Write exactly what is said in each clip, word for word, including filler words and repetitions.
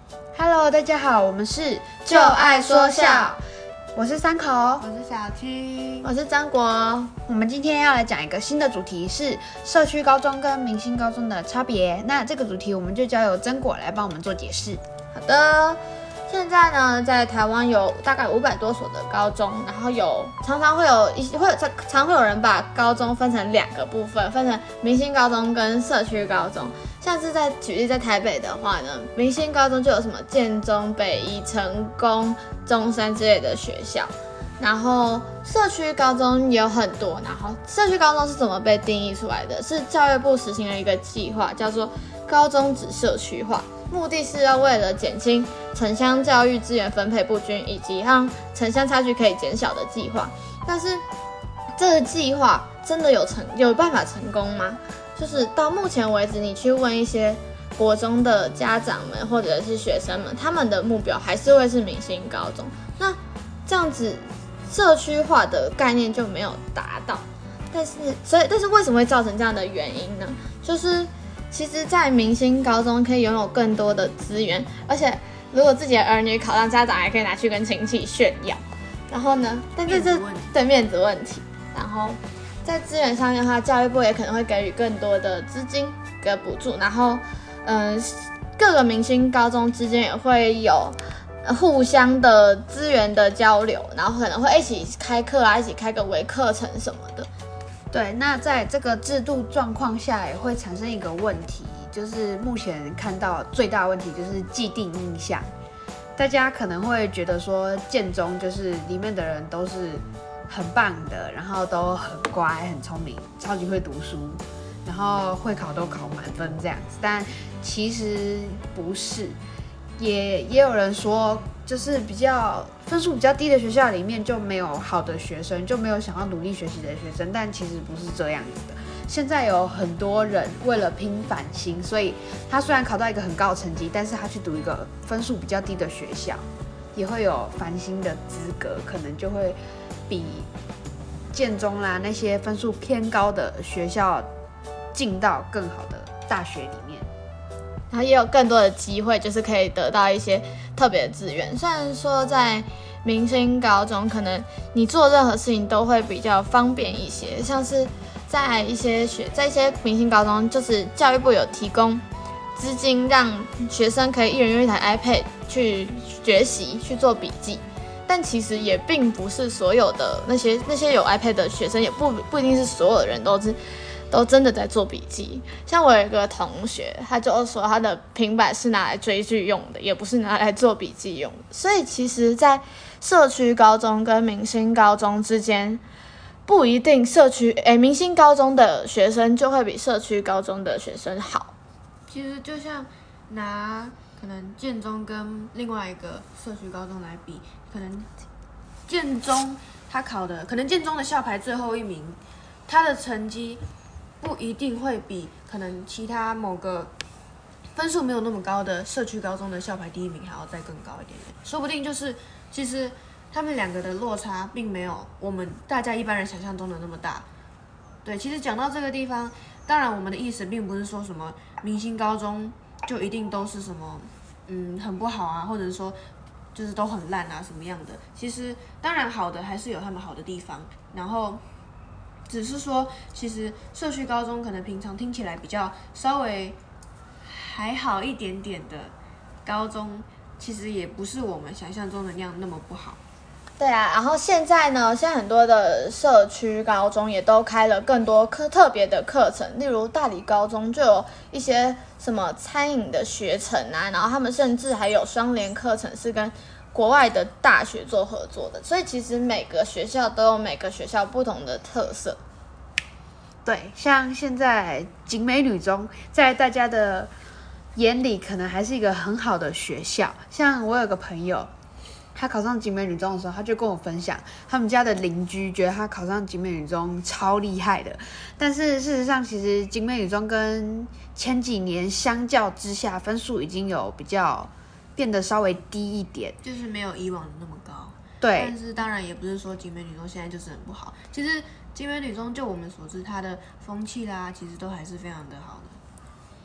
Hello， 大家好，我们是就爱说笑， 我是三口， 我是小七， 我是张国。 我们今天要来讲一个新的主题，是社区高中跟明星高中的差别。那这个主题我们就交由真果来帮我们做解释。 好的，现在呢，在台湾有大概五百多所的高中，然后有常常会有一些会常常会有人把高中分成两个部分，分成明星高中跟社区高中。像是在举例在台北的话呢，明星高中就有什么建中、北一、成功、中山之类的学校，然后社区高中也有很多。然后社区高中是怎么被定义出来的？是教育部实行了一个计划，叫做高中指社区化，目的是要为了减轻城乡教育资源分配不均，以及让城乡差距可以减小的计划。但是这个计划真的有成有办法成功吗？就是到目前为止，你去问一些国中的家长们或者是学生们，他们的目标还是会是明星高中。那这样子社区化的概念就没有达到。但是，所以，但是为什么会造成这样的原因呢？就是其实，在明星高中可以拥有更多的资源，而且如果自己的儿女考上，家长还可以拿去跟亲戚炫耀。然后呢，但是这对面子问题，然后。在资源上面的话，教育部也可能会给予更多的资金跟补助，然后，嗯、呃，各个明星高中之间也会有互相的资源的交流，然后可能会一起开课啊，一起开个微课程什么的。 对，那在这个制度状况下，也会产生一个问题，就是目前看到最大的问题就是既定印象，大家可能会觉得说建中就是里面的人都是很棒的，然后都很乖、很聪明，超级会读书，然后会考都考满分这样子。但其实不是，也也有人说，就是比较分数比较低的学校里面就没有好的学生，就没有想要努力学习的学生。但其实不是这样子的。现在有很多人为了拼繁星，所以他虽然考到一个很高的成绩，但是他去读一个分数比较低的学校，也会有繁星的资格，可能就会比建中啦那些分数偏高的学校进到更好的大学里面， 然后也有更多的机会，就是可以得到一些特别的资源。虽然说在明星高中，可能你做任何事情都会比较方便一些，像是在一些学，在一些明星高中，就是教育部有提供资金，让学生可以一人用一台 iPad 去学习、去做笔记。但其实也并不是所有的那些那些有 iPad 的学生，也不不一定是所有的人都是都真的在做笔记。像我有一个同学，他就说他的平板是拿来追剧用的，也不是拿来做笔记用的。所以其实，在社区高中跟明星高中之间，不一定社区诶明星高中的学生就会比社区高中的学生好。 其实就像拿可能建中跟另外一个社区高中来比，可能建中他考的，可能建中的校排最后一名，他的成绩不一定会比可能其他某个分数没有那么高的社区高中的校排第一名还要再更高一点点，说不定就是其实他们两个的落差并没有我们大家一般人想象中的那么大。对，其实讲到这个地方，当然我们的意思并不是说什么明星高中就一定都是什么嗯很不好啊，或者是说就是都很烂啊什么样的。其实当然好的还是有他们好的地方，然后只是说其实社区高中可能平常听起来比较稍微还好一点点的高中，其实也不是我们想象中的那样那么不好。 对啊，然后现在呢，现在很多的社区高中也都开了更多课特别的课程，例如大理高中就有一些什么餐饮的学程啊，然后他们甚至还有双联课程是跟国外的大学做合作的，所以其实每个学校都有每个学校不同的特色。 对，像现在景美女中在大家的眼里可能还是一个很好的学校，像我有个朋友，他考上景美女中的时候，他就跟我分享，他们家的邻居觉得他考上景美女中超厉害的。但是事实上，其实景美女中跟前几年相较之下，分数已经有比较变得稍微低一点， 就是没有以往的那么高。 对， 但是当然也不是说景美女中现在就是很不好。其实景美女中就我们所知，它的风气啦，其实都还是非常的好的。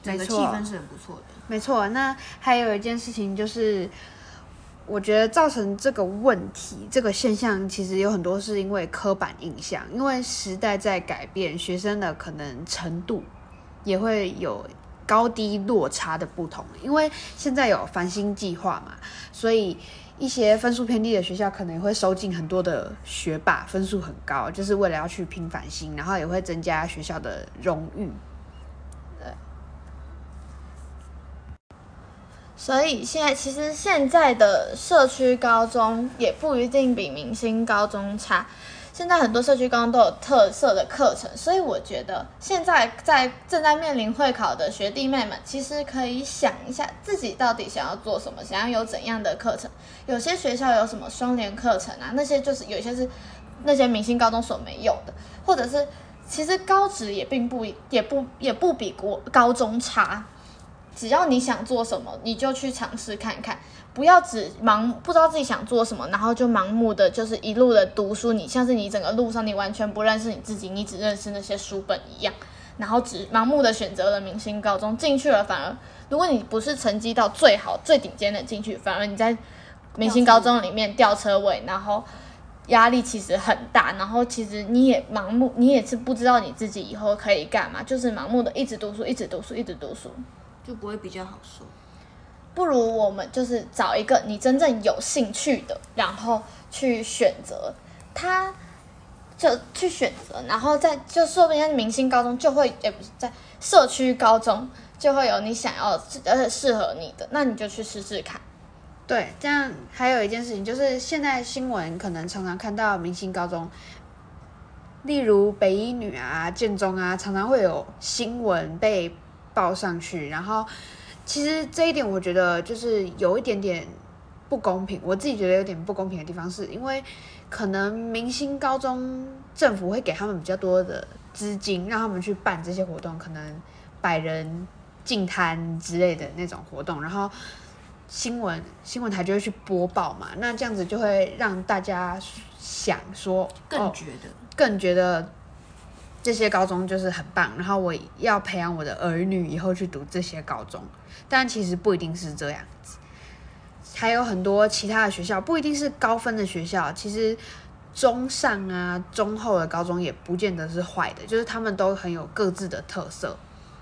整个气氛是很不错的。 没错，那还有一件事情就是，我觉得造成这个问题、这个现象，其实有很多是因为刻板印象，因为时代在改变，学生的可能程度也会有高低落差的不同。因为现在有繁星计划嘛，所以一些分数偏低的学校可能也会收进很多的学霸，分数很高，就是为了要去拼繁星，然后也会增加学校的荣誉。 所以现在其实现在的社区高中也不一定比明星高中差，现在很多社区高中都有特色的课程，所以我觉得现在在正在面临会考的学弟妹们，其实可以想一下自己到底想要做什么，想要有怎样的课程。有些学校有什么双联课程啊，那些就是有一些是那些明星高中所没有的，或者是其实高职也并不也不也不比国高中差。只要你想做什么，你就去尝试看看，不要只盲不知道自己想做什么，然后就盲目的就是一路的读书，你像是你整个路上你完全不认识你自己，你只认识那些书本一样，然后只盲目的选择了明星高中进去了，反而如果你不是成绩到最好最顶尖的进去，反而你在明星高中里面吊车尾，然后压力其实很大，然后其实你也盲目，你也是不知道你自己以后可以干嘛，就是盲目的一直读书一直读书一直读书， 就不会比较好受。 不如我们就是找一个你真正有兴趣的，然后去选择它，就去选择，然后再就说不定明星高中就会，也不是在社区高中就会有你想要而且适合你的，那你就去试试看。 对，这样还有一件事情就是，现在新闻可能常常看到明星高中，例如北一女啊、建中啊，常常会有新闻被报上去，然后其实这一点我觉得就是有一点点不公平，我自己觉得有点不公平的地方是因为可能明星高中政府会给他们比较多的资金，让他们去办这些活动，可能百人竞摊之类的那种活动，然后新闻新闻台就会去播报嘛，那这样子就会让大家想说更觉得、 哦、更觉得这些高中就是很棒，然后我要培养我的儿女以后去读这些高中，但其实不一定是这样子。还有很多其他的学校，不一定是高分的学校，其实中上啊、中后的高中也不见得是坏的，就是他们都很有各自的特色。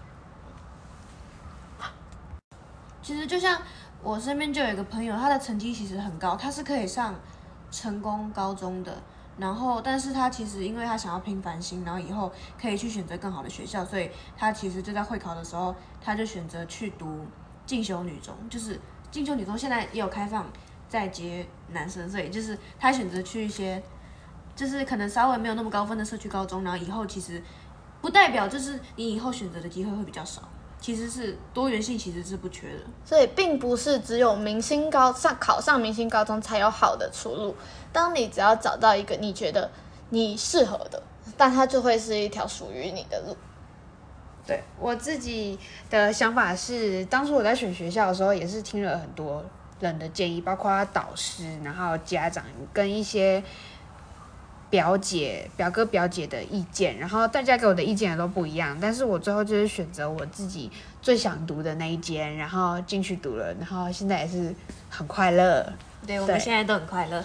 其实就像我身边就有一个朋友，他的成绩其实很高，他是可以上成功高中的。然后，但是他其实因为他想要拼繁星，然后以后可以去选择更好的学校，所以他其实就在会考的时候，他就选择去读进修女中。就是进修女中现在也有开放在接男生，所以就是他选择去一些，就是可能稍微没有那么高分的社区高中，然后以后其实不代表就是你以后选择的机会会比较少。其实是多元性其实是不缺的， 所以并不是只有明星高上考上明星高中才有好的出路。当你只要找到一个你觉得你适合的，但它就会是一条属于你的路。 对，我自己的想法是，当初我在选学校的时候，也是听了很多人的建议，包括导师，然后家长跟一些表姐、表哥、表姐的意见，然后大家给我的意见也都不一样，但是我最后就是选择我自己最想读的那一间，然后进去读了，然后现在也是很快乐。 对，我们现在都很快乐。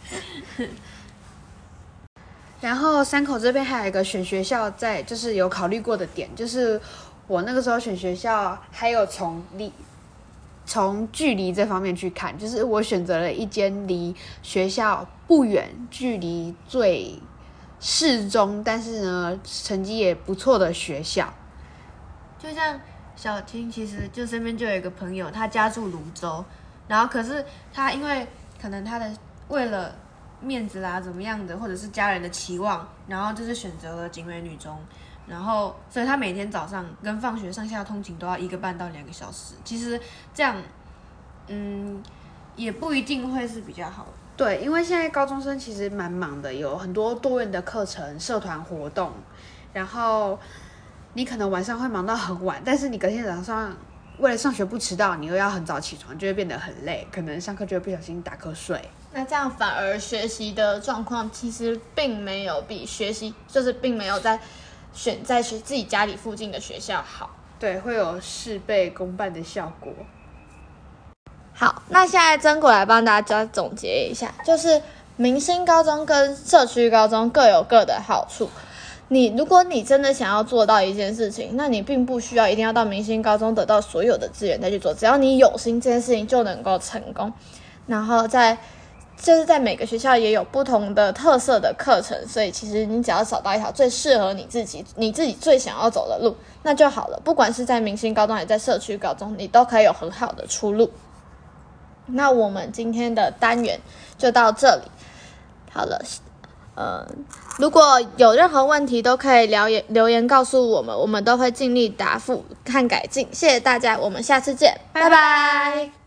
然后山口这边还有一个选学校在，就是有考虑过的点，就是我那个时候选学校还有从离从距离这方面去看，就是我选择了一间离学校不远、距离最适中，但是呢成绩也不错的学校。 就像小青，其实就身边就有一个朋友，他家住泸州，然后可是他因为可能他的为了面子啦怎么样的，或者是家人的期望，然后就是选择了景美女中，然后所以他每天早上跟放学上下通勤都要一个半到两个小时，其实这样嗯也不一定会是比较好的。 对，因为现在高中生其实蛮忙的，有很多多元的课程、社团活动，然后你可能晚上会忙到很晚，但是你隔天早上为了上学不迟到，你又要很早起床，就会变得很累，可能上课就会不小心打瞌睡。 那这样反而学习的状况其实并没有比学习，就是并没有在选在学自己家里附近的学校好。 对，会有事倍功半的效果。 好，那现在真果来帮大家总结一下，就是明星高中跟社区高中各有各的好处。你如果你真的想要做到一件事情，那你并不需要一定要到明星高中得到所有的资源再去做，只要你有心，这件事情就能够成功。然后在就是在每个学校也有不同的特色的课程，所以其实你只要找到一条最适合你自己、你自己最想要走的路，那就好了。不管是在明星高中还是在社区高中，你都可以有很好的出路。那我们今天的单元就到这里，好了。呃，如果有任何问题，都可以留言留言告诉我们，我们都会尽力答复和改进。谢谢大家，我们下次见，拜拜。